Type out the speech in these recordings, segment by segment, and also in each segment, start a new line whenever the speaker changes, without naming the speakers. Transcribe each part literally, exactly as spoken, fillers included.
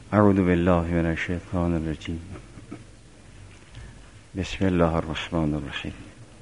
اعوذ بالله من الشیطان الرجیم. بسم الله الرحمن الرحیم.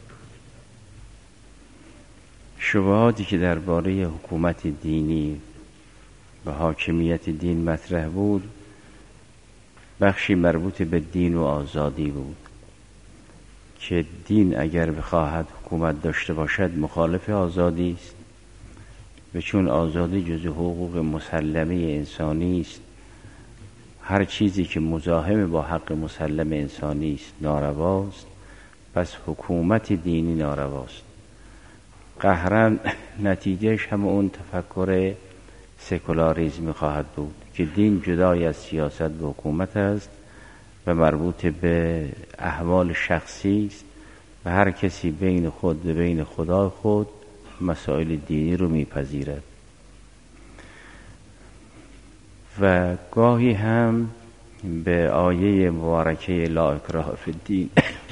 شبهاتی که درباره حکومت دینی و حاکمیت دین مطرح بود، بخشی مربوط به دین و آزادی بود که دین اگر بخواهد حکومت داشته باشد مخالف آزادی است و چون آزادی جزء حقوق مسلمه انسانی است، هر چیزی که مزاحم با حق مسلم انسانی است نارواست، پس حکومت دینی نارواست. قهراً نتیجهش هم اون تفکر سکولاریسم خواهد بود که دین جدای از سیاست و حکومت است و مربوط به احوال شخصی است و هر کسی بین خود و بین خدا خود مسائل دینی رو میپذیرد. و گاهی هم به آیه مبارکه لا اکراه فی الدین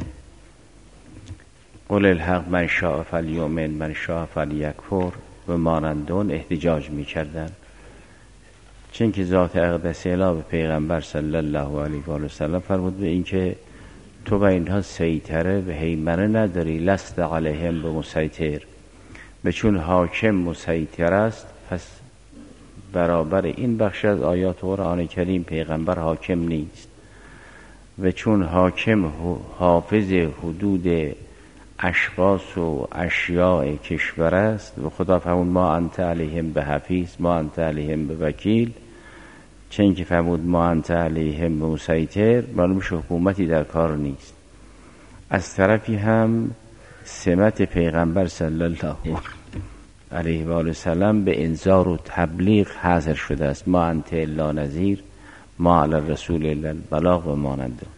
قل الحق من شاء فلیؤمن من شاء فلیکفر و مانندون احتجاج میکردن، چون که ذات اقدس اله به پیغمبر صلی الله علیه و آله و سلم فرمود به این که تو به اینها سیطره و هیمنه نداری، لست علیهم به مسیطر، به چون حاکم مسیطر است پس برابر این بخش از آیات قرآن کریم پیغمبر حاکم نیست و چون حاکم حافظ حدود اشخاص و اشیاء کشور است و خدا فرمود ما انت علیهم به حفیظ ما انت علیهم به وکیل، چون که فرمود ما انت علیهم به مسیطر، معلوم شد حکومتی در کار نیست. از طرفی هم سمت پیغمبر صلی الله علیه و آله وسلم به انذار و تبلیغ حاضر شده است، ما انت الا نذیر ما علی الرسول الا البلاغ و ماننده.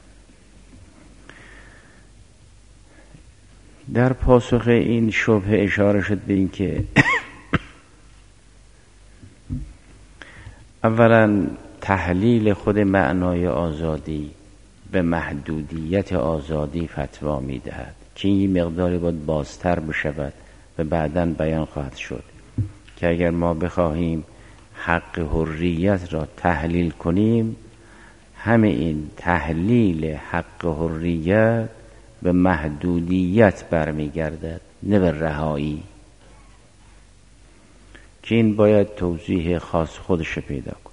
در پاسخ این شبهه اشاره شد به این که اولا تحلیل خود معنای آزادی به محدودیت آزادی فتوا می دهد که این مقداری باید بازتر بشود و بعداً بیان خواهد شد که اگر ما بخواهیم حق حریت را تحلیل کنیم، همه این تحلیل حق حریت به محدودیت برمیگردد نه به رهایی، که این باید توضیح خاص خودش پیدا کند.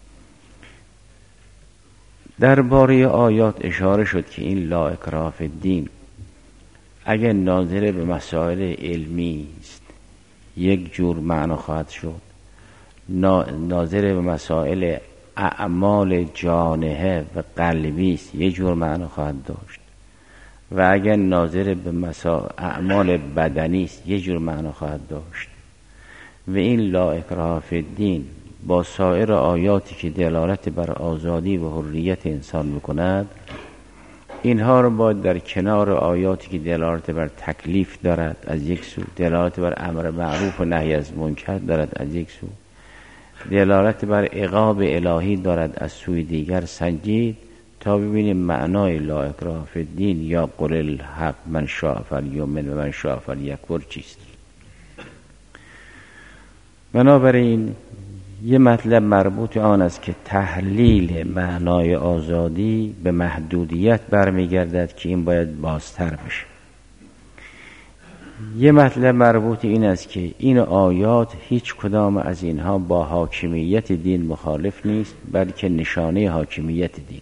درباره آیات اشاره شد که این لا اکراه فی الدین اگر ناظر به مسائل علمی است یک جور معنا خواهد شد، ناظر به مسائل اعمال جانحه و قلبی است یک جور معنا خواهد داشت و اگر ناظر به مسائل اعمال بدنی است یک جور معنا خواهد داشت. و این لا اکراه فی الدین با سایر آیاتی که دلالت بر آزادی و حریت انسان میکند، اینها رو باید در کنار آیاتی که دلالت بر تکلیف دارد از یک سو، دلالت بر امر معروف و نهی از منکر دارد از یک سو، دلالت بر عقاب الهی دارد از سوی دیگر سنجید تا ببینیم معنای لا اکراه فی الدین یا قل الحق من شاء فلیؤمن و من شاء فلیکفر چیست. بنابراین یه مطلب مربوط آن است که تحلیل معنای آزادی به محدودیت برمیگردد که این باید بازتر بشه. یه مطلب مربوط این است که این آیات هیچ کدام از اینها با حاکمیت دین مخالف نیست، بلکه نشانه حاکمیت دین.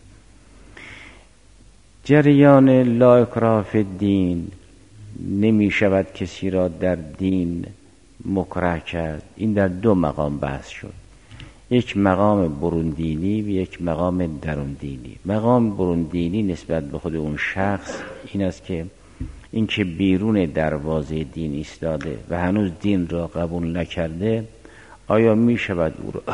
جریان لا اکراه فی الدین نمی شود کسی را در دین مکره کرد. این در دو مقام بحث شد، یک مقام برون دینی و یک مقام درون دینی. مقام برون دینی نسبت به خود اون شخص این است که این که بیرون دروازه دین ایستاده و هنوز دین را قبول نکرده، آیا می شود او را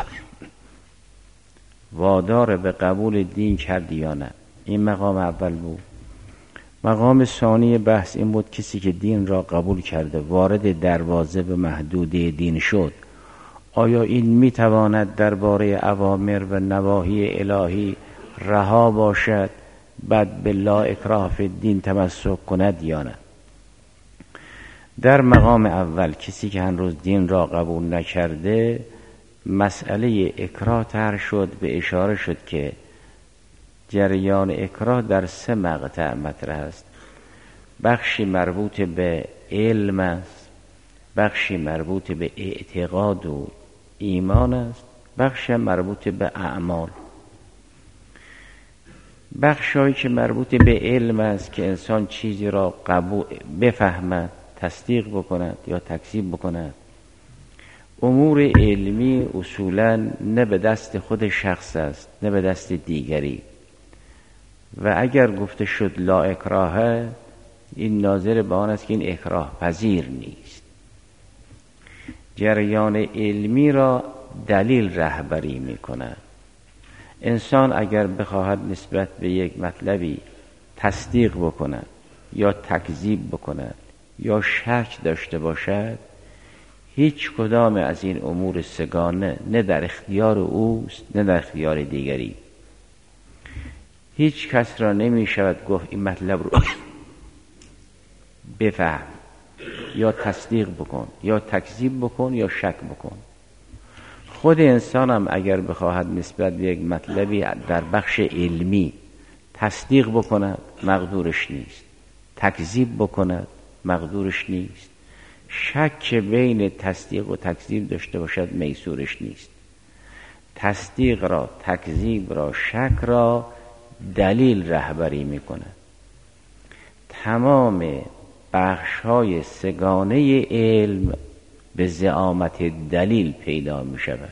وادار به قبول دین کرد یا نه؟ این مقام اول بود. مقام ثانی بحث این بود کسی که دین را قبول کرده وارد دروازه به محدوده دین شد، آیا این میتواند درباره اوامر و نواهی الهی رها باشد بعد به لا اکراه فی الدین تمسک کند یا نه؟ در مقام اول کسی که هنوز دین را قبول نکرده مسئله اکراه طرح شد، به اشاره شد که جریان اکراه در سه مقطع مطرح است. بخشی مربوط به علم است، بخشی مربوط به اعتقاد و ایمان است، بخشی مربوط به اعمال. بخشی که مربوط به علم است که انسان چیزی را قبول بفهمد، تصدیق بکند یا تکذیب بکند. امور علمی اصولاً نه به دست خود شخص است نه به دست دیگری، و اگر گفته شد لا اکراه، این ناظر به آن است که این اکراه پذیر نیست. جریان علمی را دلیل رهبری می کند. انسان اگر بخواهد نسبت به یک مطلبی تصدیق بکند یا تکذیب بکند یا شک داشته باشد، هیچ کدام از این امور سگانه نه در اختیار اوست نه در اختیار دیگری. هیچ کس را نمی شود گفت این مطلب رو بفهم یا تصدیق بکن یا تکذیب بکن یا شک بکن. خود انسان هم اگر بخواهد نسبت به یک مطلبی در بخش علمی تصدیق بکند مقدورش نیست، تکذیب بکند مقدورش نیست، شک بین تصدیق و تکذیب داشته باشد میسورش نیست. تصدیق را، تکذیب را، شک را دلیل رهبری میکنه. تمام بخش‌های سگانه علم به زعامت دلیل پیدا می شود.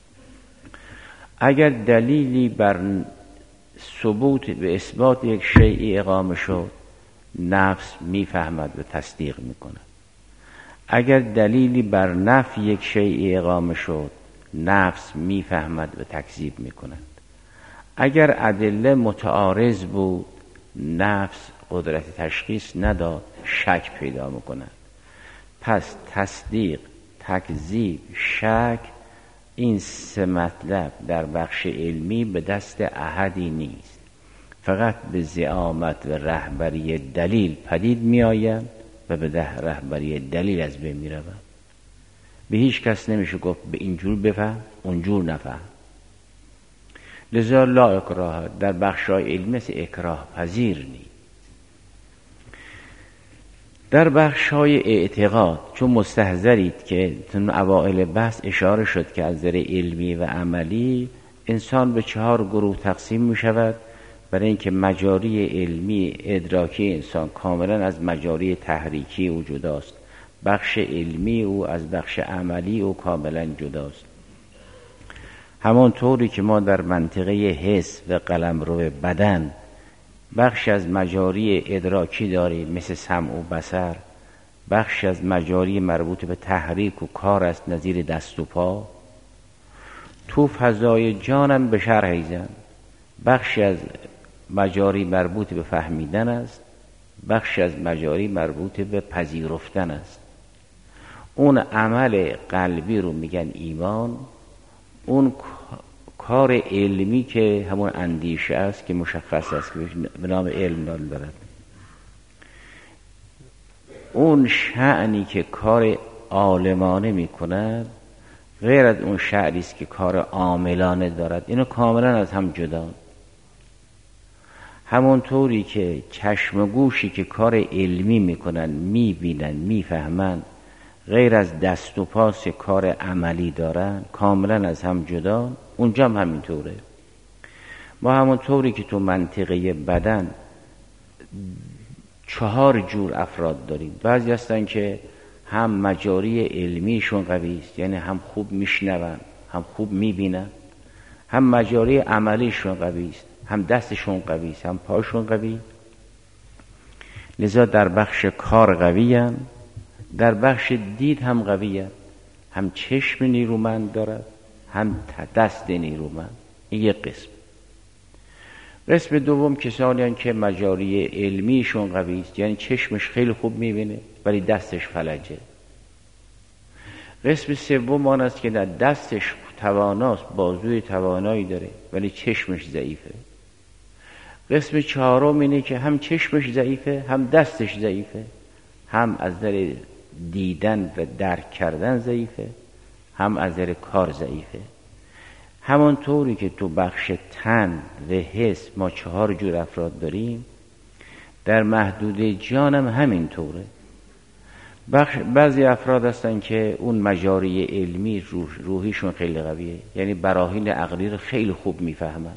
اگر دلیلی بر ثبوت به اثبات یک شیء اقامه شد، نفس می فهمد و تصدیق می کند. اگر دلیلی بر نفی یک شیء اقامه شد، نفس می فهمد و تکذیب می کند. اگر ادله متعارض بود، نفس قدرت تشخیص نداد، شک پیدا می کند. پس تصدیق، تکذیب، شک، این سه مطلب در بخش علمی به دست احدی نیست، فقط به زعامت و رهبری دلیل پدید می آیند و به ده رهبری دلیل از بین می روند. به هیچ کس نمیشه گفت به اینجور بفهم اونجور نفهم. لذا لا اکراه در بخش‌های علمی مثل اکراه پذیر نیست. در بخش‌های اعتقاد چون مستحضرید که تون اوائل بحث اشاره شد که از نظر علمی و عملی انسان به چهار گروه تقسیم می شود، برای اینکه مجاری علمی ادراکی انسان کاملا از مجاری تحریکی او جداست، بخش علمی او از بخش عملی او کاملا جداست. همانطوری که ما در منطقه حس و قلمرو بدن بخش از مجاری ادراکی داریم مثل سمع و بصر، بخش از مجاری مربوط به تحریک و کار است نظیر دست و پا، تو فضای جانم به شرح ایزن بخش از مجاری مربوط به فهمیدن است، بخش از مجاری مربوط به پذیرفتن است. اون عمل قلبی رو میگن ایمان، اون کار علمی که همون اندیشه است که مشخص است که به نام علم نام دارد. اون شأنی که کار عالمانه میکند غیر از اون شأنی است که کار عاملانه دارد. اینو کاملا از هم جدا. همونطوری که چشم و گوشی که کار علمی میکنن، میبینن، میفهمن، غیر از دست و پاس کار عملی دارن، کاملا از هم جدا، اونجا هم همینطوره. ما همونطوری که تو منطقه بدن چهار جور افراد داریم. بعضی هستن که هم مجاری علمیشون قوی است، یعنی هم خوب میشنون، هم خوب میبینن، هم مجاری عملیشون قوی است، هم دستشون قوی است، هم پاشون قوی. لذا در بخش کار قوی هن، در بخش دید هم قوی هن. هم چشم نیرومند دارد، هم دست نیرومند. این یک قسم. قسم دوم کسانی هن که مجاری علمیشون قوی است، یعنی چشمش خیلی خوب میبینه ولی دستش فلجه. قسم سوم آن است که در دستش تواناست، بازوی توانایی داره ولی چشمش ضعیفه. قسم چهارم اینه که هم چشمش ضعیفه، هم دستش ضعیفه، هم از نظر دیدن و درک کردن ضعیفه، هم از نظر کار ضعیفه. همانطوری که تو بخش تن و حس ما چهار جور افراد داریم، در محدوده جان هم همینطوره. بخش بعضی افراد هستن که اون مجاری علمی روح روحیشون خیلی قویه، یعنی براهین عقلی رو خیلی خوب میفهمن.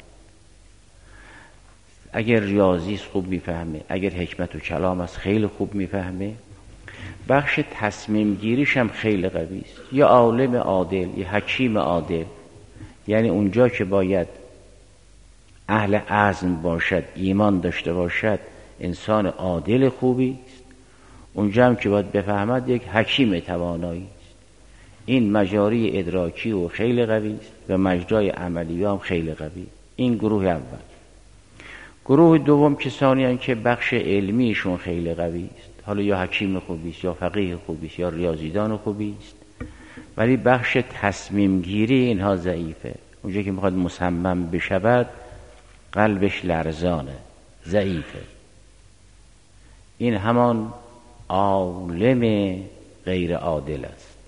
اگر ریاضی خوب میفهمه، اگر حکمت و کلام است خیلی خوب میفهمه. بخش تصمیم گیریش هم خیلی قوی است. یا عالم عادل، یا حکیم عادل، یعنی اونجا که باید اهل عزم باشد، ایمان داشته باشد، انسان عادل خوبی است. اونجا هم که باید بفهمد یک حکیم توانایی است. این مجاری ادراکی و خیلی قوی است و مجرای عملی هم خیلی قوی. این گروه اول. گروه دوم کسانی هستند که بخش علمیشون خیلی قوی است، حالا یا حکیم خوبی است، یا فقیه خوبی است، یا ریاضیدان خوبی است، ولی بخش تصمیم گیری اینها ضعیفه. اونجا که میخواد مصمم بشود قلبش لرزانه، ضعیفه. این همان عالم غیر عادل است.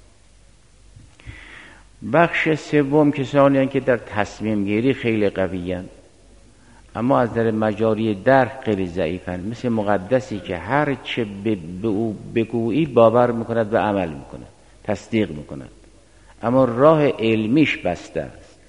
بخش سوم کسانی هستند که در تصمیم گیری خیلی قوی هستند، اما از در مجاری درک خیلی ضعیفن. مثل مقدسی که هر چه به او بگویی باور میکند و عمل میکند، تصدیق میکند، اما راه علمیش بسته است.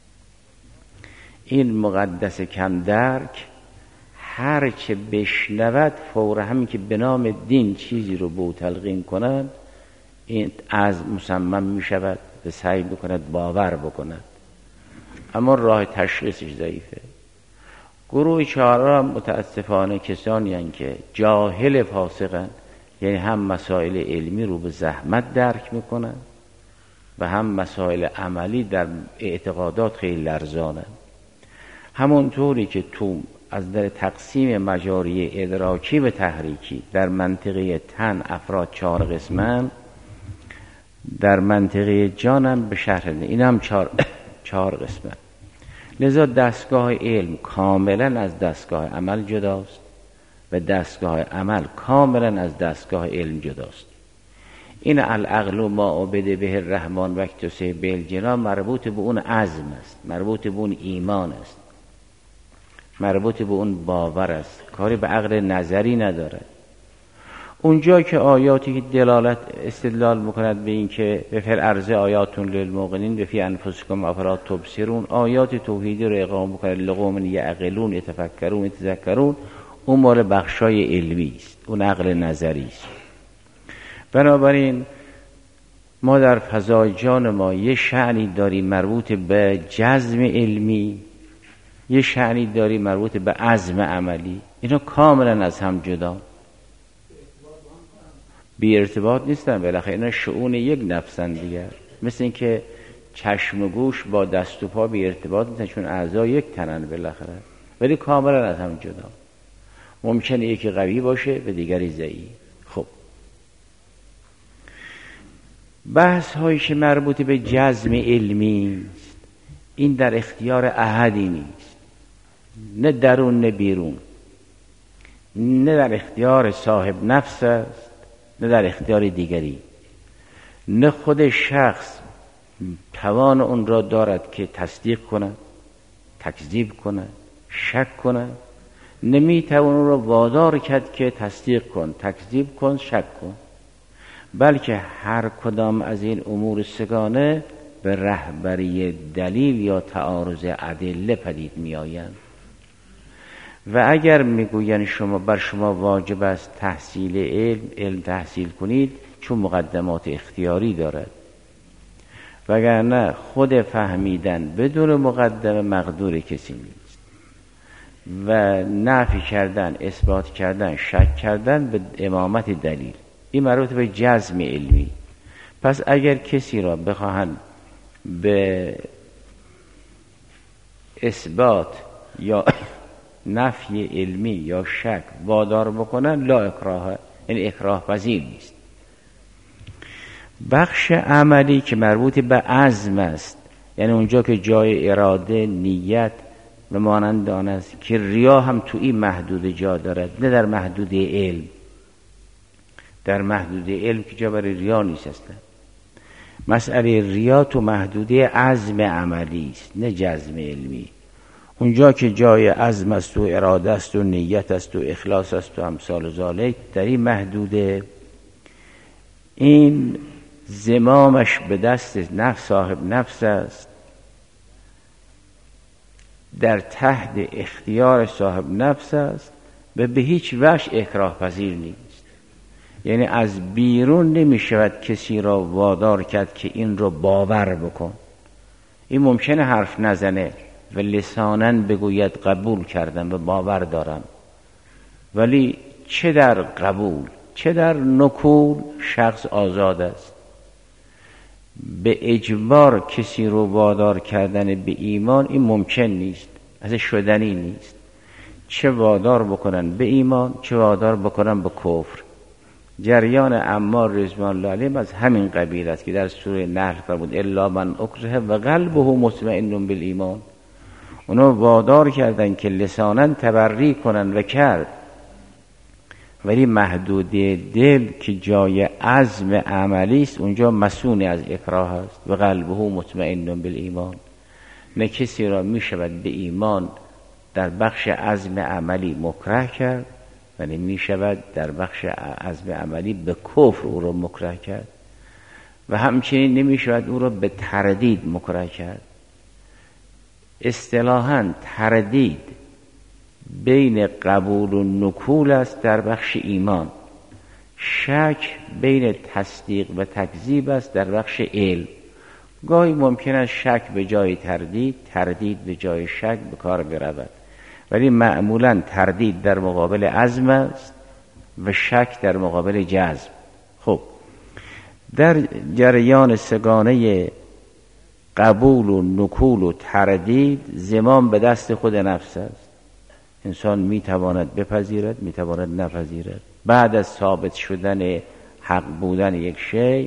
این مقدس کم درک هر چه بشنود فور همین که به نام دین چیزی رو به او تلقین کنند، این از مصمم میشود و سعی میکند باور بکند، اما راه تشخیصش ضعیفه. گروه چهارم متاسفانه کسانی هستند که جاهل فاسقند، یعنی هم مسائل علمی رو به زحمت درک میکنند و هم مسائل عملی در اعتقادات خیلی لرزانند. همونطوری که تو از در تقسیم مجاری ادراکی و تحریکی در منطقه تن افراد چهار قسمن، در منطقه جانم به شرح ده این هم چهار, چهار قسمن. لذا دستگاه علم کاملا از دستگاه عمل جداست و دستگاه عمل کاملا از دستگاه علم جداست. این العقل و ما عبد به الرحمن وکتسه به الجنان مربوط به اون عزم است، مربوط به اون ایمان است، مربوط به اون باور است، کاری به عقل نظری ندارد. اونجا که آیاتی که دلالت استدلال میکند به این که به فر ارض آیاتون للموقنین و فی انفسکم افلا تبصرون، آیات توحیدی رو اقامه میکند لقوم یعقلون یتفکرون یتذکرون، اون مال بخشای علمی است، اون عقل نظری است. بنابراین ما در فضای جان ما یه شأنی داریم مربوط به جزم علمی، یه شأنی داریم مربوط به عزم عملی. اینا کاملا از هم جدا، بی ارتباط نیستن. بالاخره اینا شؤون یک نفسن دیگر. مثل این که چشم و گوش با دست و پا بی ارتباط نیستن، چون اعضا یک تنن بالاخره، ولی کاملا از هم جدا. ممکنه یکی قوی باشه و دیگری ضعیف. خب بحث هایی که مربوط به جزم علمی است، این در اختیار احدی نیست، نه درون نه بیرون، نه در اختیار صاحب نفس است نه در اختیار دیگری. نه خود شخص توان اون را دارد که تصدیق کند، تکذیب کند، شک کند، نمیتوان اون را وادار کرد که تصدیق کن، تکذیب کن، شک کن، بلکه هر کدام از این امور سگانه به رهبری دلیل یا تعارض ادله پدید می آیند. و اگر میگویند شما بر شما واجب است تحصیل علم، علم تحصیل کنید، چون مقدمات اختیاری دارد، وگرنه خود فهمیدن بدون مقدمه مقدور کسی نیست و نفی کردن، اثبات کردن، شک کردن به امامت دلیل، این مربوط به جزم علمی. پس اگر کسی را بخواهند به اثبات یا نفی علمی یا شک وادار بکنن، لا اکراه، این اکراه پذیر نیست. بخش عملی که مربوط به عزم است، یعنی اونجا که جای اراده، نیت و مانند آن است، که ریا هم تو این محدود جا دارد، نه در محدود علم. در محدود علم که جا برای ریا نیست است. مسئله ریا تو محدوده عزم عملی است، نه جزم علمی. اونجا که جای عزم است و اراده است و نیت است و اخلاص است و امثال ذالک، در این محدوده این زمامش به دست نفس صاحب نفس است، در تحت اختیار صاحب نفس است و به هیچ وجه اکراه پذیر نیست. یعنی از بیرون نمی شود کسی را وادار کرد که این را باور بکن. این ممکنه حرف نزنه و لساناً بگوید قبول کردم و باور دارم، ولی چه در قبول چه در نکول شخص آزاد است. به اجبار کسی رو وادار کردن به ایمان این ممکن نیست، از شدنی نیست. چه وادار بکنن به ایمان چه وادار بکنن به کفر. جریان عمار رضوان الله علیه از همین قبیل است که در سوره نحل فرمود الا من اکره و قلبه مطمئن بالایمان. اونا وادار کردن که لسانا تبری کنن و کرد، ولی محدوده دل که جای عزم عملی است اونجا مسون از اکراه است. و قلبه مطمئن بالایمان، نه کسی را می شود به ایمان در بخش عزم عملی مکره کرد، ولی می شود در بخش عزم عملی به کفر او را مکره کرد و همچنین نمی شود او را به تردید مکره کرد. اصطلاحاً تردید بین قبول و نکول است در بخش ایمان، شک بین تصدیق و تکذیب است در بخش علم. گاهی ممکن است شک به جای تردید، تردید به جای شک به کار برود، ولی معمولاً تردید در مقابل عزم است و شک در مقابل جزم. خب در جریان سگانه قبول و نکول و تردید زمام به دست خود نفس است. انسان میتواند بپذیرد میتواند نپذیرد. بعد از ثابت شدن حق بودن یک شی،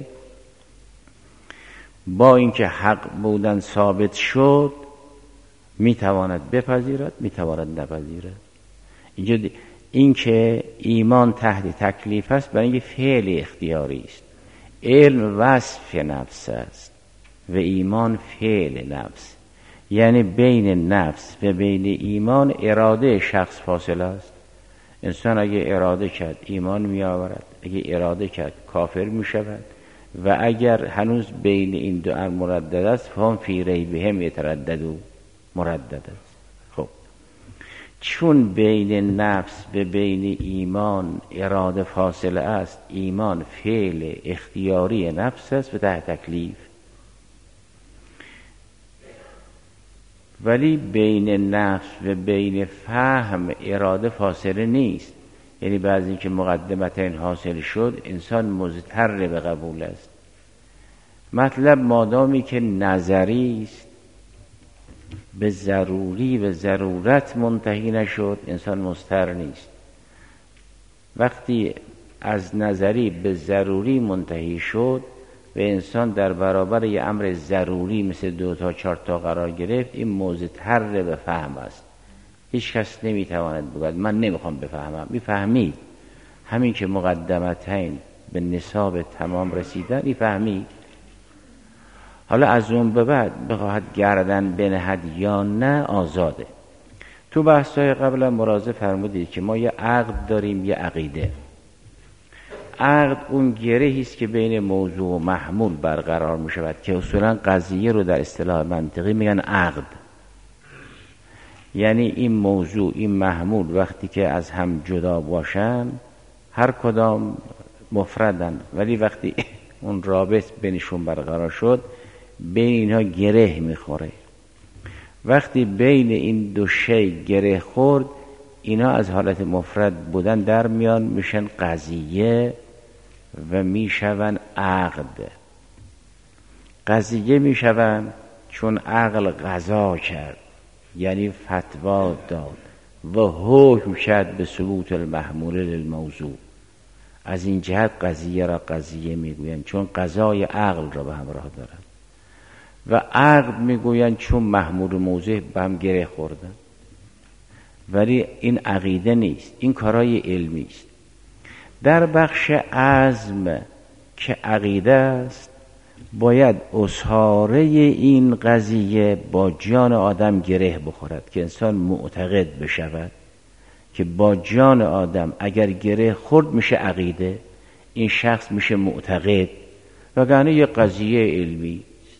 با اینکه حق بودن ثابت شد، میتواند بپذیرد میتواند نپذیرد. اینجا این که ایمان تحت تکلیف است برای اینکه فعل اختیاری است. علم وصف نفس است و ایمان فعل نفس، یعنی بین نفس و بین ایمان اراده شخص فاصله است. انسان اگه اراده کرد ایمان می آورد، اگه اراده کرد کافر می شود، و اگر هنوز بین این دو امر مردد است فهم فی ریبهم یترددون، مردد است. خب چون بین نفس و بین ایمان اراده فاصله است، ایمان فعل اختیاری نفس است و تحت تکلیف، ولی بین نفس و بین فهم اراده فاصله نیست. یعنی بعضی این که مقدمتین حاصل شد انسان مضطر به قبول است. مطلب مادامی که نظری است، به ضروری و ضرورت منتهی نشد، انسان مضطر نیست. وقتی از نظری به ضروری منتهی شد و انسان در برابر یه امر ضروری مثل دو تا چهار تا قرار گرفت، این مضطر به فهم است. هیچ کس نمیتواند بگوید من نمیخوام بفهمم. میفهمید. همین که مقدمتین به نصاب تمام رسیدن میفهمید. حالا از اون به بعد بخواهد گردن بنهد یا نه آزاده. تو بحث‌های قبلا مراجعه فرمودید که ما یه عقد داریم یه عقیده. عقد اون گرهی است که بین موضوع و محمول برقرار می شود که اصولا قضیه رو در اصطلاح منطقی میگن عقد. یعنی این موضوع این محمول وقتی که از هم جدا باشن هر کدام مفردن، ولی وقتی اون رابط بینشون برقرار شد بین اینها گره میخوره. وقتی بین این دو شی گره خورد اینا از حالت مفرد بودن در میان میشن قضیه و میشون عقد. قضیه میشون چون عقل قضا کرد، یعنی فتوا داد و حکم کرد به ثبوت المحمول للموضوع. از این جهت قضیه را قضیه میگویند چون قضای عقل را به همراه دارد، و عقد میگویند چون محمول و موضوع به هم گره خوردن. ولی این عقیده نیست، این کارای علمی است. در بخش عزم که عقیده است باید اسهاره این قضیه با جان آدم گره بخورد که انسان معتقد بشود که با جان آدم اگر گره خورد میشه عقیده، این شخص میشه معتقد، وگرنه یه قضیه علمی.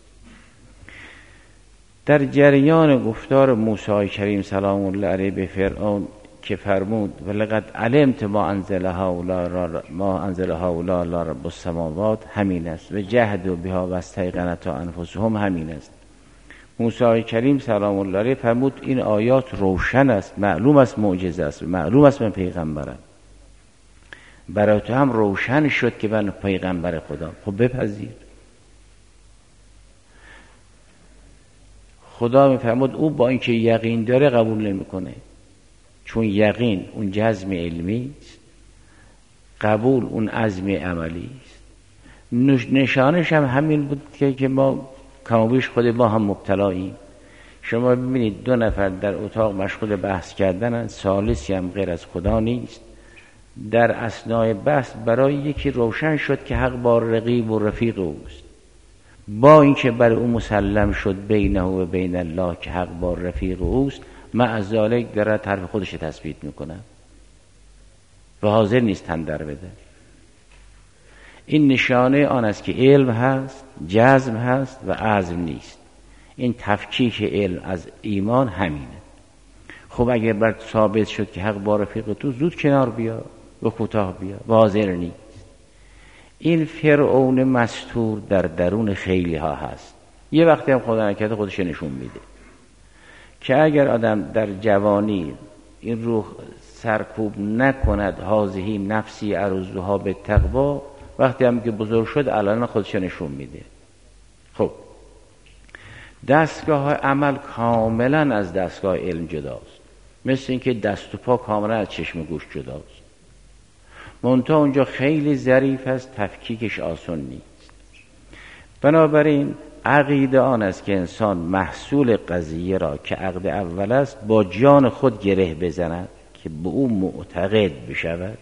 در جریان گفتار موسی کریم سلام الله علیه به فرعون که فرمود ولقد علمت ما انزل هؤلاء ما انزل هؤلاء لا رب السماوات، همین است، و جهدوا بها واستيقنتها انفسهم، همین است. موسی کریم سلام الله علیه فرمود این آیات روشن است، معلوم است معجزه است، معلوم است من پیغمبرم، برای تو هم روشن شد که من پیغمبر خدا. خب بپذیر. خدا میفرمود او با اینکه یقین داره قبول نمیکنه، چون یقین اون جزم علمی است، قبول اون عزم عملی است. نشانش هم همین بود که که ما کمابیش خود ما هم مبتلاییم. شما ببینید دو نفر در اتاق مشغول بحث کردن، ثالثی هم غیر از خدا نیست. در اثنای بحث برای یکی روشن شد که حق با رقیب و رفیق اوست، با اینکه بر او مسلم شد بینه و بین الله که حق با رفیق اوست، مع ذالک داره طرف خودش تثبیت میکنه و حاضر نیست تن در بده. این نشانه آن است که علم هست، جزم هست و عزم نیست. این تفکیک علم از ایمان همینه. خب اگر بر ثابت شد که حق با رفیق تو، زود کنار بیا و کوتاه بیا و حاضر نیست. این فرعون مستور در درون خیلی ها هست. یه وقتی هم خدا نکرده خودش نشون میده که اگر آدم در جوانی این روح سرکوب نکند، هازهی نفسی عروضها به تقوا، وقتی هم که بزرگ شد الان خودش نشون میده. خب دستگاه عمل کاملا از دستگاه علم جداست، مثل اینکه دست و پا کاملا از چشم و گوش جداست. منتها اونجا خیلی ظریف است، تفکیکش آسان نیست. بنابراین عقیده آن است که انسان محصول قضیه را که عقد اول است با جان خود گره بزند که به او معتقد بشود.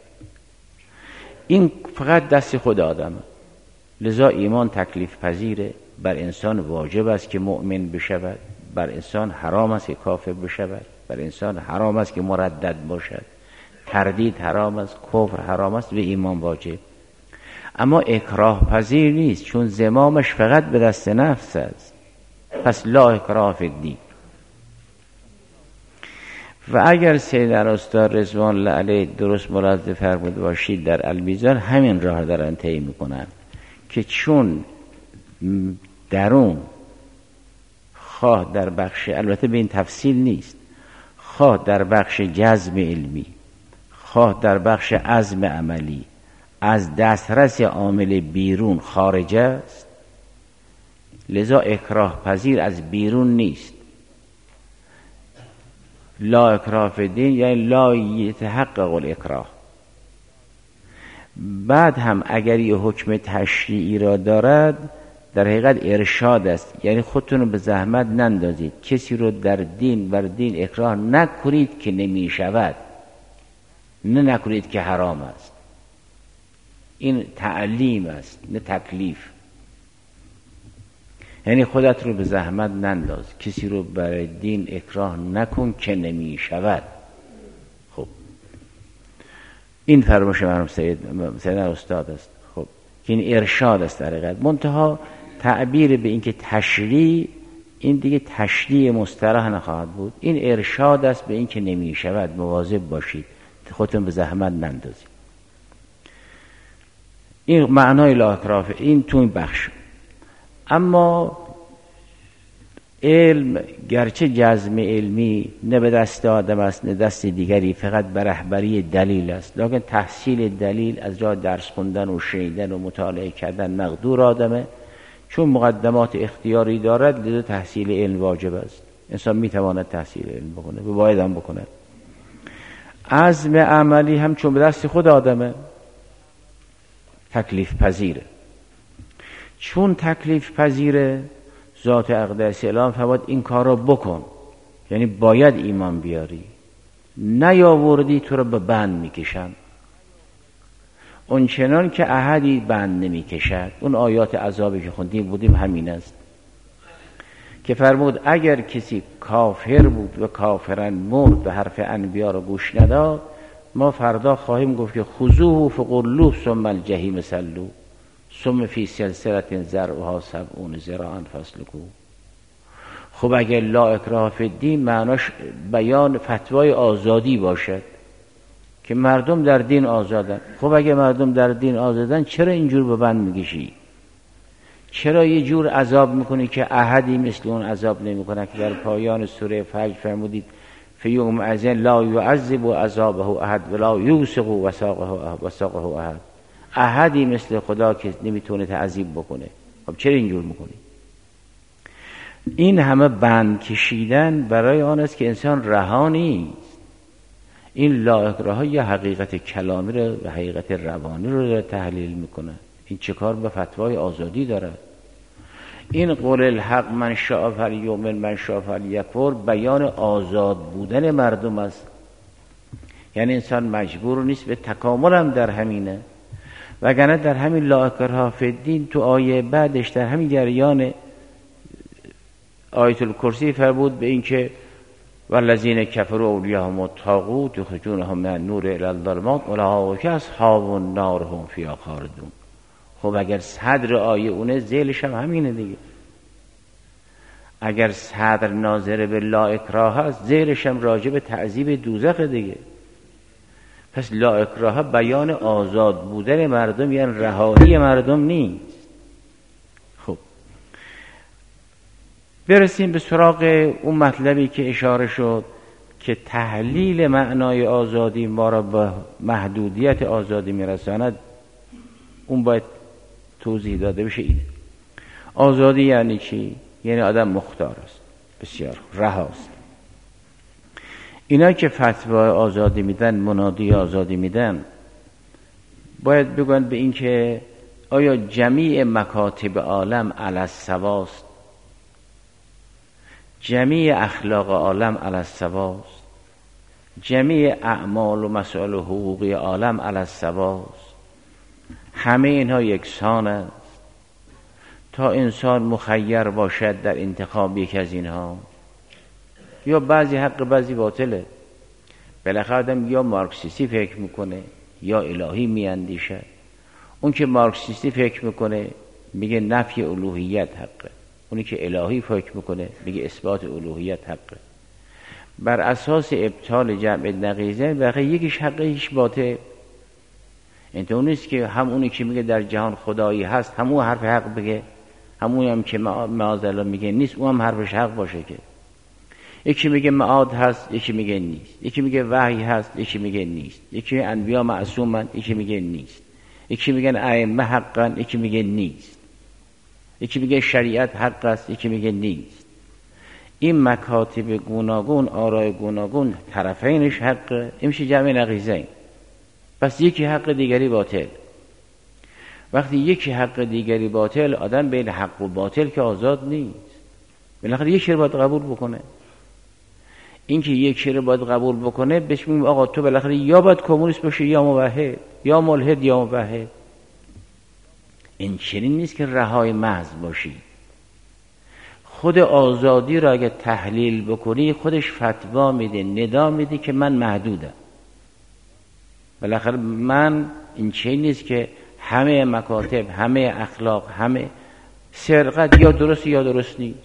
این فقط دست خود آدمه. لذا ایمان تکلیف پذیره، بر انسان واجب است که مؤمن بشود، بر انسان حرام است که کافر بشود، بر انسان حرام است که مردد باشد، تردید حرام است، کفر حرام است و ایمان واجب. اما اکراه پذیر نیست، چون زمامش فقط به دست نفس است. پس لا اکراه فی الدین. و اگر سید ارسطو رضوان الله علیه درست ملاحظه فرموده باشید در المیزان، همین راه دارن طی میکنن که چون درون خواه در بخش، البته به این تفصیل نیست، خواه در بخش جزم علمی، خواه در بخش عزم عملی، از دسترس عامل بیرون خارج است، لذا اکراه پذیر از بیرون نیست. لا اکراه فی الدین یعنی لا یتحقق الاکراه. بعد هم اگر یه حکم تشریعی را دارد، در حقیقت ارشاد است، یعنی خودتون رو به زحمت نندازید، کسی رو در دین بر دین اکراه نکنید که نمی شود، نه نکنید که حرام است. این تعلیم است نه تکلیف. یعنی خودت رو به زحمت ننداز، کسی رو برای دین اکراه نکن که نمی شود. خب این فرمایش مرحوم سید سید استاد است. خب این ارشاد است در حقیقت. منتها تعبیر به این که تشریع، این دیگه تشریع مصطلح نخواهد بود، این ارشاد است به این که نمی شود، مواظب باشید، خودتون به زحمت نندازید. این معنای لا اکراه این تو این بخش. اما علم گرچه جزم علمی نه به دست آدم است نه دست دیگری، فقط به رهبری دلیل است، لیکن تحصیل دلیل از جا درس خوندن و شنیدن و مطالعه کردن مقدور آدمه. چون مقدمات اختیاری دارد، لذا تحصیل علم واجب است. انسان میتواند تحصیل علم بکنه و باید هم بکنه. عزم عملی هم چون به دست خود آدمه، تکلیف پذیره. چون تکلیف پذیره، ذات اقدس الهام فرمود این کار را بکن، یعنی باید ایمان بیاری، نیاوردی تو را به بند میکشن. اون چنان که احدی بند نمی کشد. اون آیات عذابی که خوندیم بودیم همین است که فرمود اگر کسی کافر بود و کافرن مرد و حرف انبیا رو گوش نداد، ما فردا خواهیم گفت که خذوه فغلوه ثم الجحیم صلوه ثم فی سلسلة ذرعها سبعون ذراعا فاسلکوه. خب اگر لا اکراه فی الدین معناش بیان فتوای آزادی باشد که مردم در دین آزادن. خب اگر مردم در دین آزادن چرا اینجور به بند میکشی؟ چرا یه جور عذاب میکنی که احدی مثل اون عذاب نمیکنه که در پایان سوره فجر فرمودید فی یوم ازین لا یعذب عذابه احد ولا یوثق وثاقه وثاقه احد. احدی مثل خدا که نمیتونه تعذیب بکنه. خب چرا اینجور میکنی؟ این همه بند کشیدن برای آن است که انسان رها نیست. این لا اکراه یا حقیقت کلامی رو و حقیقت روانی رو تحلیل میکنه. این چه کار به فتوای آزادی دارد؟ این قول الحق من شاء فلیؤمن من شاء فلیکفر بیان آزاد بودن مردم است. یعنی انسان مجبور نیست به تکامل هم در همینه، وگرنه در همین لا اکراه فی الدین تو آیه بعدش در همین جریان آیت الکرسی فرمود به این که والذین کفروا اولیاءهم الطاغوت یخرجونهم من النور الی الظلمات اولئک اصحاب النار هم فیها خالدون. خب اگر صدر آیه اونه ذیلش هم همینه دیگه. اگر صدر ناظر به لا اکراه هست ذیلش هم راجع به تعذیب دوزخ دیگه. پس لا اکراه بیان آزاد بودن مردم یعنی رهایی مردم نیست. خب برسیم به سراغ اون مطلبی که اشاره شد که تحلیل معنای آزادی ما را به محدودیت آزادی میرساند. اون باید توضیح داده بشه. این آزادی یعنی چی؟ یعنی آدم مختار است، بسیار رهاست. اینا که فتوا آزادی میدن، منادی آزادی میدن، باید بگن به این که آیا جمیع مکاتب عالم علی السواست؟ جمیع اخلاق عالم علی السواست؟ جمیع اعمال و مسائل و حقوقی عالم علی السواست؟ همه اینها یکسان است تا انسان مخیر باشد در انتخاب یک از اینها؟ یا بعضی حق بعضی باطله؟ بالاخره آدم یا مارکسیستی فکر میکنه یا الهی میاندیشد. اون که مارکسیستی فکر میکنه میگه نفی الوهیت حقه، اونی که الهی فکر میکنه میگه اثبات الوهیت حقه. بر اساس ابطال جمع نقیضین واقعا یکیش حقه هیچ باطل. اینطور نیست که هم اونی که میگه در جهان خدایی هست همون حرف حق بگه، همون هم که معاذ میگه نیست اون هم حرفش حق باشه. که یکی میگه معاد هست یکی میگه نیست، یکی میگه وحی هست یکی میگه نیست، یکی انبیا معصومن یکی میگه نیست، یکی میگن ائمه حقن یکی میگه نیست، یکی میگه شریعت حق است یکی میگه نیست. این مکاتب گوناگون، آراء گوناگون، طرفینش حقه، این میشه جمع نقیضین. پس یکی حق دیگری باطل. وقتی یکی حق دیگری باطل، آدم بین حق و باطل که آزاد نیست، بالاخره یکی رو باید قبول بکنه. این که یکی رو باید قبول بکنه بهش میگیم آقا تو بالاخره یا باید کمونیست باشی یا موحد، یا ملحد یا موحد. این چنین نیست که رهای محض باشی. خود آزادی را اگه تحلیل بکنی خودش فتوا میده، ندا میده که من محدودم. بالاخره من این چنین نیست که همه مکاتب، همه اخلاق، همه سرقت یا درست یا درست نیست،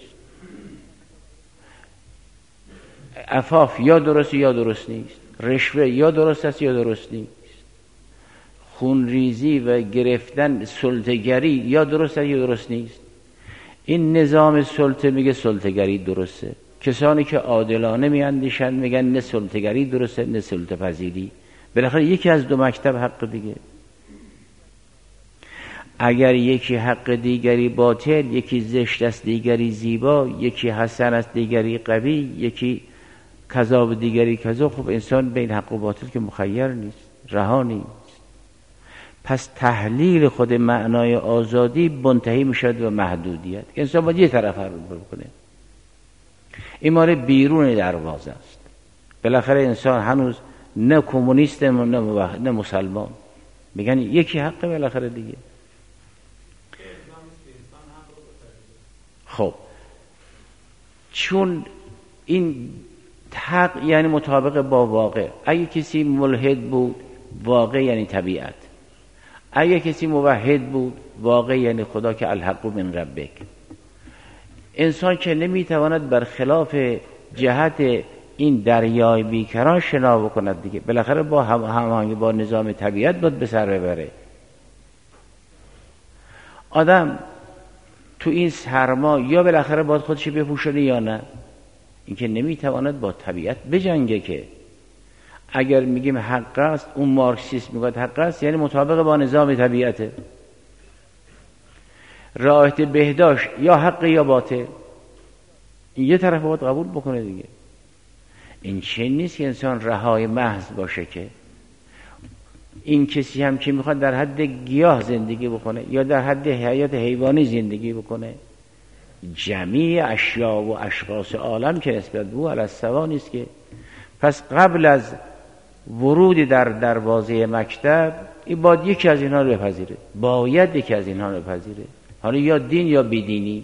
عفاف یا درست یا درست نیست، رشوه یا درست است یا درست نیست، خونریزی و گرفتن سلطه‌گری یا درست است یا درست نیست. این نظام سلطه میگه سلطه‌گری درسته. کسانی که عادلانه میاندیشن میگن نه سلطه‌گری درسته نه سلطه پذیری. بالاخره یکی از دو مکتب حق دیگه. اگر یکی حق دیگری باطل، یکی زشت است دیگری زیبا، یکی حسن است دیگری قوی، یکی کذاب دیگری کذاب، خب انسان بین حق و باطل که مخیر نیست، رها نیست. پس تحلیل خود معنای آزادی منتهی میشد به محدودیت. انسان باید یه طرف رو بکنه. این مال بیرون دروازه است. بالاخره انسان هنوز نه کمونیست نه مسلمان، میگن یکی حقه بالاخره دیگه. خب چون این حق یعنی مطابق با واقع. اگه کسی ملحد بود واقع یعنی طبیعت، اگه کسی موحد بود واقع یعنی خدا که الحق من ربک. انسان که نمیتواند برخلاف جهت این دریای بیکران شنا بکند دیگه، بالاخره با هماهنگی با نظام طبیعت باید به سر ببره. آدم تو این سرما یا بالاخره باید خودش بپوشونه یا نه، اینکه نمیتواند با طبیعت بجنگه. که اگر میگیم حق است، اون مارکسیسم میگه حق است یعنی مطابق با نظام طبیعته. راه بهداشت یا حق یا باطل، این یه طرف باید قبول بکنه دیگه. این چه نیست که انسان رهای محض باشه. که این کسی هم که میخواد در حد گیاه زندگی بکنه یا در حد حیات حیوانی زندگی بکنه، جمیع اشیاء و اشخاص عالم که نسبت به او علی السوا نیست که. پس قبل از ورود در دروازه مکتب این باید یکی از اینها رو بپذیره، باید یکی از اینها رو بپذیره، حالا یا دین یا بیدینی.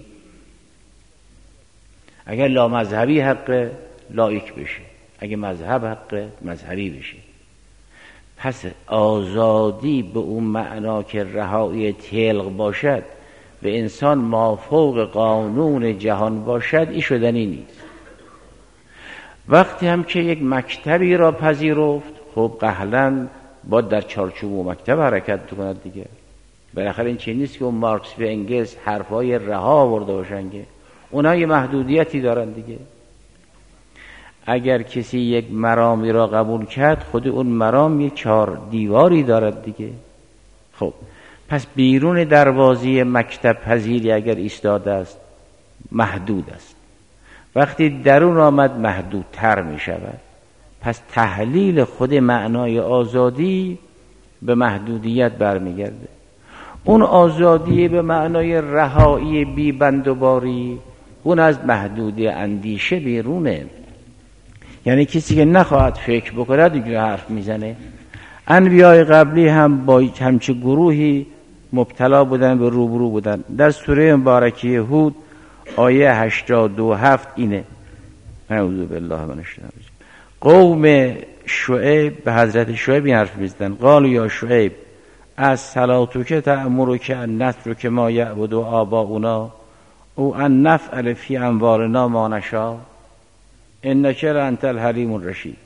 اگر لا مذهبی حق لایک بشه، اگه مذهب حق مذهبی بشه. پس آزادی به اون معنا که رهایی تلق باشد به انسان مافوق قانون جهان باشد، این شدنی نیست. وقتی هم که یک مکتبی را پذیرفت، خب قهلا باید در چارچوب و مکتب حرکت کند دیگه. بالاخره این چیز نیست که اون مارکس و انگلس حرفای رها آورده باشن، که اونا یه محدودیتی دارن دیگه. اگر کسی یک مرامی را قبول کرد، خود اون مرام یک چهار دیواری دارد دیگه. خب پس بیرون دروازه مکتب پذیری اگر ایستاده است محدود است، وقتی درون آمد محدودتر می شود. پس تحلیل خود معنای آزادی به محدودیت برمیگرده. اون آزادی به معنای رهایی بی بند و باری، اون از محدودی اندیشه بیرونه. یعنی کسی که نخواهد فکر بکنه دیگه حرف میزنه. انبیای قبلی هم با همچه گروهی مبتلا بودن، به روبرو بودن. در سوره مبارکه هود آیه هشتاد و هفت اینه: اعوذ بالله من الشیطان الرجیم. قوم شعیب به حضرت شعیب این حرف میزدن: قالوا یا شعیب از صلاتک تأمرک ان نترک ما یعبد آباؤنا او ان نفعل فی اموالنا ما نشاء انک لانت الحلیم الرشید.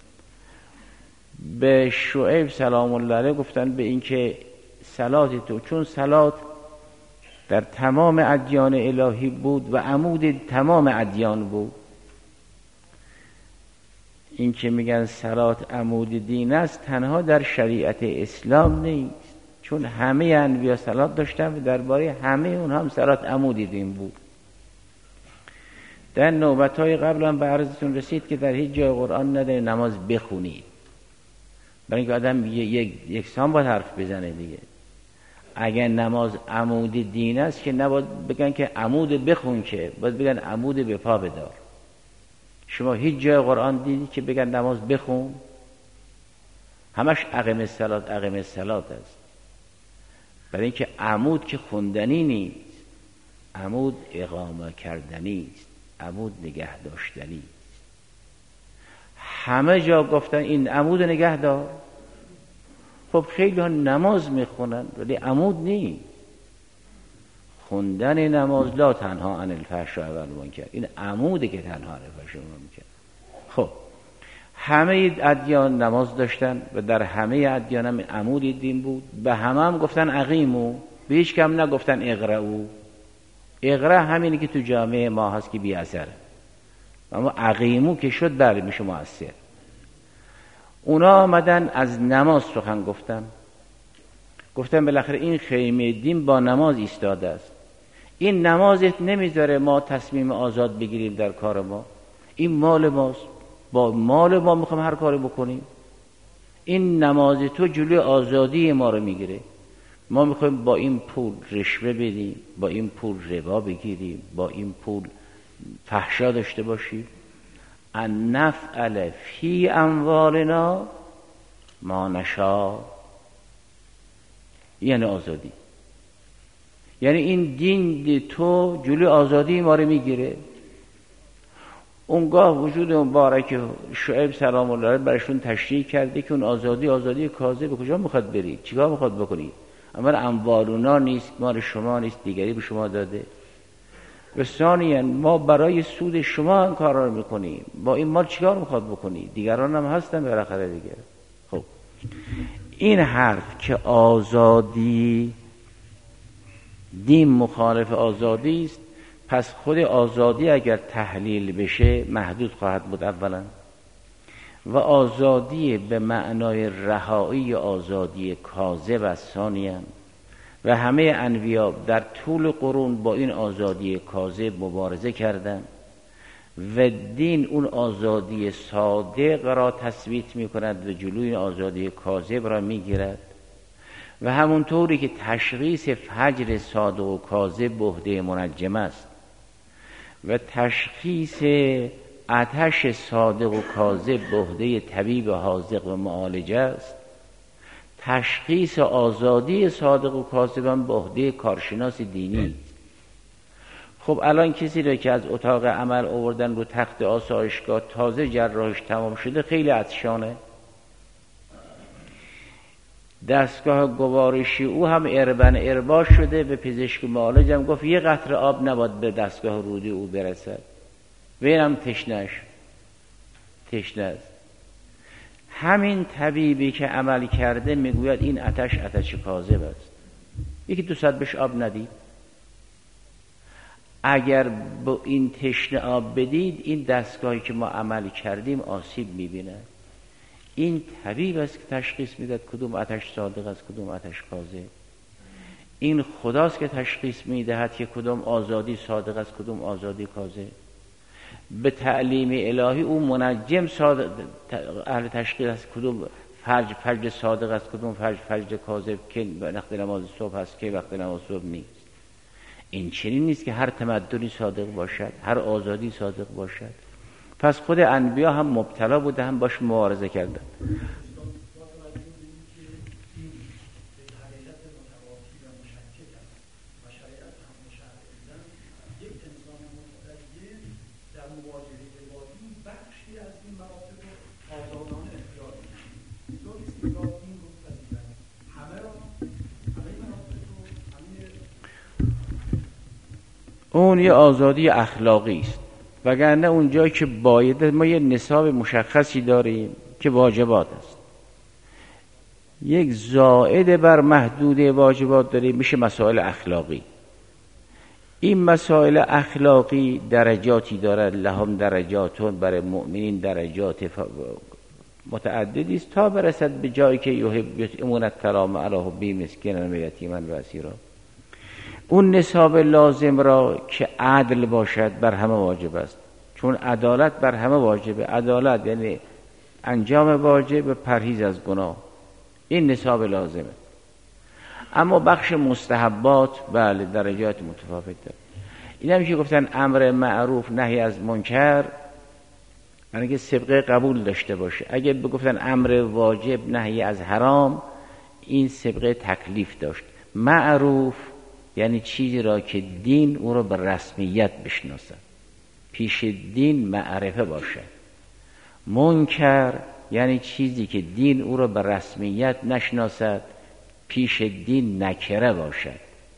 به شعیب سلام الله علیه گفتن به این که صلات تو، چون صلات در تمام ادیان الهی بود و عمود تمام ادیان بود، این که میگن صلات عمود دین است تنها در شریعت اسلام نیست، چون همه انبیا صلات داشتن و درباره همه اونها هم صلات عمود دین بود. در نوبت‌های قبل هم به عرضتون رسید که در هیچ جای قرآن نداره نماز بخونید، برای اینکه آدم یک یک سام باید حرف بزنه دیگه. اگر نماز عمود دین است که نباید بگن که عمود بخون، که باید بگن عمود به پا بدار. شما هیچ جای قرآن دیدید که بگن نماز بخون؟ همش اقیم الصلات اقیم الصلات است. برای اینکه عمود که خوندنی نیست، عمود اقامه کردنی است، عمود نگه داشتنی است. همه جا گفتن این عمود نگه دار. خب خیلی ها نماز میخونن ولی عمود نیست. خوندن نماز لا تنها عن الفحشاء و المنکر، این عموده که تنها عن الفحشاء و المنکر. خب همه ادیان نماز داشتن و در همه ادیان هم عمود دین بود. به همه هم گفتن اقیمو، به هیچ کم نگفتن اقرأو. اقرأ همینی که تو جامعه ما هست که بی اثره، اما اقیمو که شد بله میشه مؤثر. اونا آمدن از نماز سخن گفتن، گفتن بالاخره این خیمه دین با نماز ایستاده است. این نمازت نمیذاره ما تصمیم آزاد بگیریم در کار ما. این مال ماست، با مال ما میخوام هر کاری بکنیم. این نماز تو جلوی آزادی ما رو میگیره. ما میخوایم با این پول رشوه بدیم، با این پول ربا بگیریم، با این پول فحشا داشته باشیم. ان نفعل فی اموالنا ما نشاء. یعنی آزادی. یعنی این دین تو جلوی آزادی ما رو میگیره. اونگاه وجود مبارک شعیب سلام الله علیه برشون تشریح کرده که اون آزادی آزادی کاذب، به کجا میخواد برید؟ چیکار میخواد بکنید؟ اما اموالونا نیست، مال شما نیست، دیگری به شما داده. و ثانیاً ما برای سود شما این کارا رو میکنیم، با این مال چیکار میخواد بکنی؟ دیگران هم هستن بالاخره دیگه. خب این حرف که آزادی دین مخالف آزادی است، پس خود آزادی اگر تحلیل بشه محدود خواهد بود اولا، و آزادی به معنای رهایی آزادی کاذب است ثانیاً، و همه انبیا در طول قرون با این آزادی کاذب مبارزه کردند و دین اون آزادی صادق را تثبیت می کند و جلوی این آزادی کاذب را می گیرد. و همونطوری که تشخیص فجر صادق و کاذب به عهده منجم است و تشخیص آتش صادق و کاذب به عهده طبیب حاذق و معالجه است، تشخیص آزادی صادق و کاذب هم به عهده کارشناس دینی. خب الان کسی را که از اتاق عمل آوردن رو تخت آسایشگاه، تازه جراحش تمام شده، خیلی عطشانه، دستگاه گوارشی او هم اربن ارباش شده، به پزشک معالج هم گفت یه قطره آب نباید به دستگاه رودی او برسد و این هم تشنهش تشنه است. همین طبیبی که عمل کرده میگوید این آتش آتش کاذب است. یکی دو ساعت بهش آب ندید، اگر با این تشنه آب بدید این دستگاهی که ما عمل کردیم آسیب میبینه. این طبیب است که تشخیص میداد کدوم آتش صادق است کدوم آتش کاذب. این خداست که تشخیص میدهد که کدوم آزادی صادق است کدوم آزادی کاذب. به تعلیم الهی او منجم صادق اهل تشخیص است کدوم فجر فجر صادق است کدوم فجر فجر کاذب، که وقت نماز صبح است که وقت نماز صبح نیست. این چنین نیست که هر تمدنی صادق باشد، هر آزادی صادق باشد. پس خود انبیا هم مبتلا بوده، هم باش مبارزه کردن. اون یه آزادی اخلاقی است، وگرنه اونجایی که باید ما یه نصاب مشخصی داریم که واجبات است، یک زائد بر محدود واجبات داریم، میشه مسائل اخلاقی. این مسائل اخلاقی درجاتی دارد، لهم درجاتون، برای مؤمنین درجات متعددی است تا برسد به جایی که یحبون الکلام علی حبی مسکینا و یتیما و اسیرا. اون نصاب لازم را که عدل باشد بر همه واجب است، چون عدالت بر همه واجبه. عدالت یعنی انجام واجب و پرهیز از گناه، این نصاب لازمه. اما بخش مستحبات بله درجات متفاوت داره. این هم که گفتن امر معروف نهی از منکر، یعنی که سبقه قبول داشته باشه. اگه بگفتن امر واجب نهی از حرام، این سبقه تکلیف داشت. معروف یعنی چیزی را که دین او را به رسمیت بشناسد، پیش دین معرفه باشد. منکر یعنی چیزی که دین او را به رسمیت نشناسد، پیش دین نکره باشد.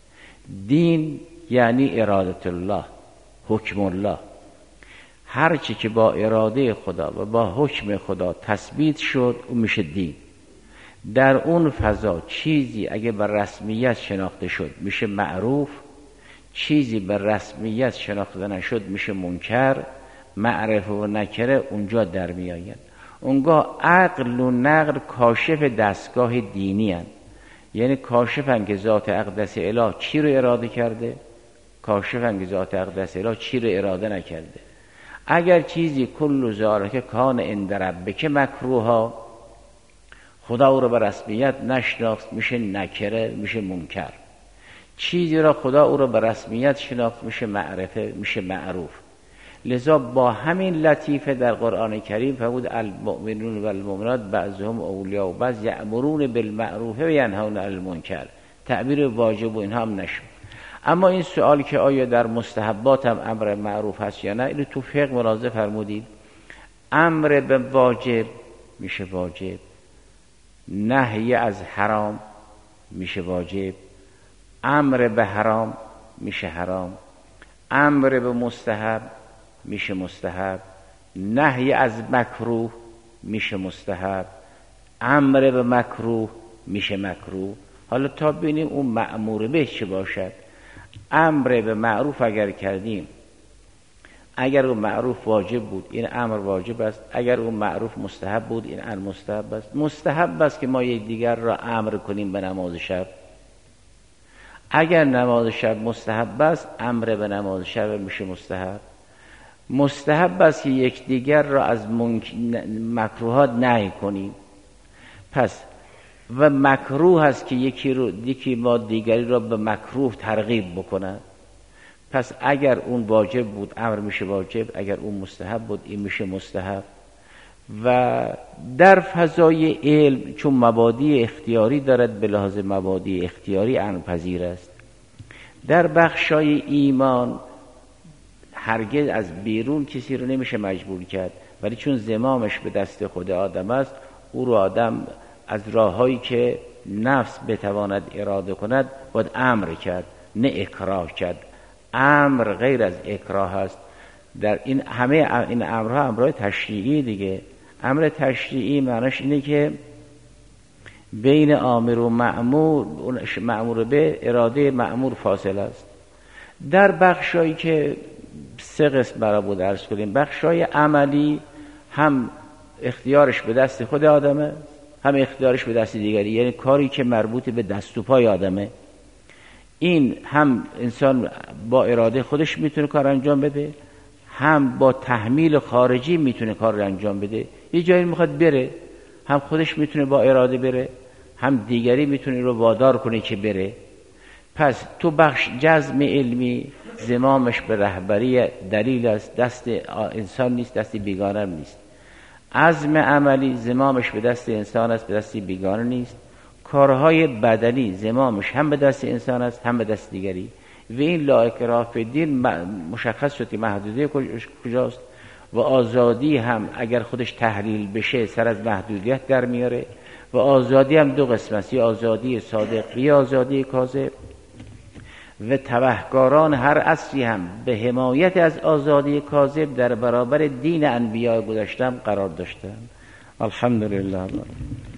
دین یعنی ارادت الله، حکم الله. هرچی که با اراده خدا و با حکم خدا تثبیت شد اون میشه دین. در اون فضا چیزی اگه به رسمیت شناخته شد میشه معروف، چیزی به رسمیت شناخته نشد میشه منکر. معرفه و نکره اونجا در میآید. اونجا عقل و نقل کاشف دستگاه دینی هن. یعنی کاشفن که ذات اقدس اله چی رو اراده کرده، کاشفن که ذات اقدس اله چی رو اراده نکرده. اگر چیزی کل ذالک کان عند ربک مکروها، خدا او رو به رسمیت نشناخت میشه نکره، میشه منکر. چیزی را خدا او رو به رسمیت شناخت میشه معرفه، میشه معروف. لذا با همین لطیفه در قرآن کریم فرمود المؤمنون و المؤمنات بعضهم اولیاء بعض یأمرون بالمعروف و ینهون عن المنکر. تعبیر واجب و اینها هم نشد. اما این سوال که آیا در مستحبات هم امر معروف هست یا نه، اینو تو فقه ملاحظه فرمودید. امر به واجب میشه واجب، نهی از حرام میشه واجب، امر به حرام میشه حرام، امر به مستحب میشه مستحب، نهی از مکروه میشه مستحب، امر به مکروه میشه مکروه. حالا تا ببینیم اون مأمور به چه باشد. امر به معروف اگر کردیم، اگر اون معروف واجب بود این امر واجب است، اگر اون معروف مستحب بود این امر مستحب است. مستحب است که ما یک دیگر را امر کنیم به نماز شب. اگر نماز شب مستحب است، امر به نماز شب میشه مستحب. مستحب است که یک دیگر را از منک... مکروهات نهی کنیم. پس و مکروه است که یکی رو یکی ما دیگری را به مکروه ترغیب بکنه. پس اگر اون واجب بود امر میشه واجب، اگر اون مستحب بود این میشه مستحب. و در فضای علم چون مبادی اختیاری دارد، به لحاظ مبادی اختیاری امر پذیر است. در بخشای ایمان هرگز از بیرون کسی رو نمیشه مجبور کرد، ولی چون زمامش به دست خود آدم است، او رو آدم از راههایی که نفس بتواند اراده کند باید امر کرد، نه اکراه کرد. امر غیر از اکراه است. در این همه این امرها امرهای تشریعی دیگه. امر تشریعی معناش اینه که بین آمر و مأمور، مأمور به اراده مأمور فاصله است. در بخشایی که سه قسم برای بود عرض کنیم، بخشای عملی هم اختیارش به دست خود آدمه، هم اختیارش به دست دیگری، یعنی کاری که مربوط به دست و پای آدمه. این هم انسان با اراده خودش میتونه کار انجام بده، هم با تحمیل خارجی میتونه کار رو انجام بده. یه جایی میخواد بره، هم خودش میتونه با اراده بره، هم دیگری میتونه رو وادار کنه که بره. پس تو بخش جزم علمی زمامش به رهبری دلیل است، دست انسان نیست، دست بیگانه نیست. عزم عملی زمامش به دست انسان است، به دست بیگانه نیست. کارهای بدنی زمامش هم به دست انسان است هم به دست دیگری. و این لا اکراه فی الدین مشخص شد که محدودیت کجاست. و آزادی هم اگر خودش تحلیل بشه سر از محدودیت در میاره. و آزادی هم دو قسم است، یا آزادی صادق یا آزادی کاذب. و تبهکاران هر عصری هم به حمایت از آزادی کاذب در برابر دین انبیاء گذشته قرار داشتند. الحمدلله.